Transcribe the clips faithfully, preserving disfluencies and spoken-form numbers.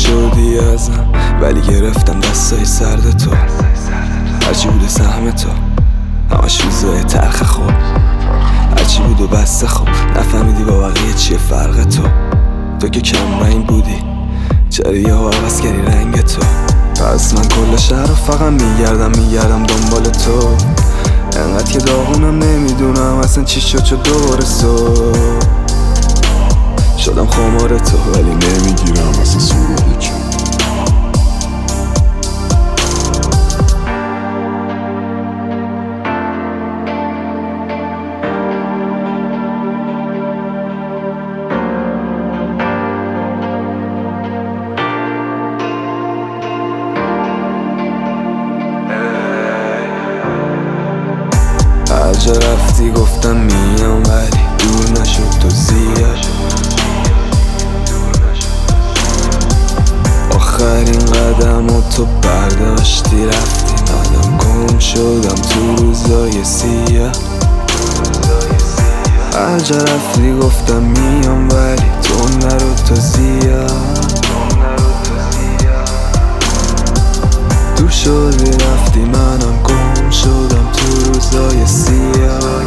شدی ازم ولی گرفتم دستای سرد تو. هرچی بود سهم تو همش روزای تلخ خوب، هرچی بود و بسته خوب. نفهمیدی با بقیه چیه فرق تو. تو که کم رنگ بودی چرا یه عوض کردی رنگ تو. پس من کل شهر رو فقط میگردم میگردم دنبال تو. انقدر که داغونم نمیدونم اصلا چی شد شد دوباره صبح شدم خمار تو ولی نمیگیرم اصلا سراغ تو. هر جا رفتی گفتم میام ولی دور نشد تو زیاد. آخرین قدم و تو برداشتی رفتی، منم گم شدم تو روزای سیاه. هر جا رفتی گفتم میام ولی تو نرو تو زیاد. دور شدی رفتی منم گم شدم تو روزای سیاه.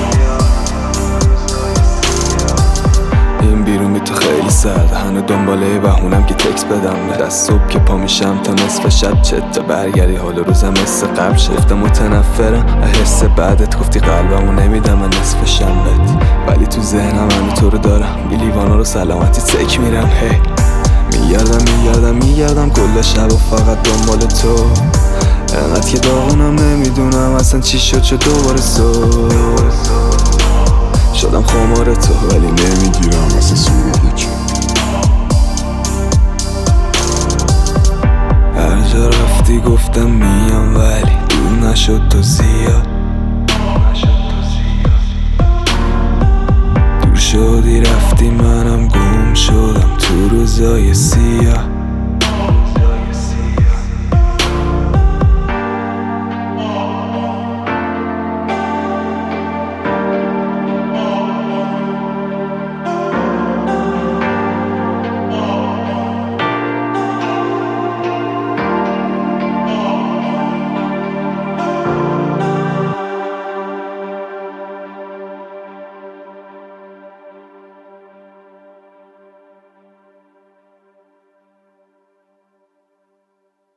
این بیرون بی تو خیلی سرد، هنو دنباله بهونم که تکس بدم به دست صبح که پا میشم تا نصف شب چت تا برگردی حال روزم مثل قبل شد. گفتم متنفرم حس بعدت، گفتی قلبمو نمیدم من نصف شنبت، ولی تو ذهنم هنو تو رو دارم. بی لیوانا رو سلامتی سک میرم. هی hey. میگردم میگردم میگردم کل شب و فقط دنبال تو. انقدر که داغونم نمیدونم اصلا چی شد شد دوباره صبح شدم خمار تو ولی نمیگیرم اصلا سراغ تو. هر جا رفتی گفتم میام ولی دور نشد تو زیاد. دور شدی رفتی منم گم شدم تو روزای سیاه.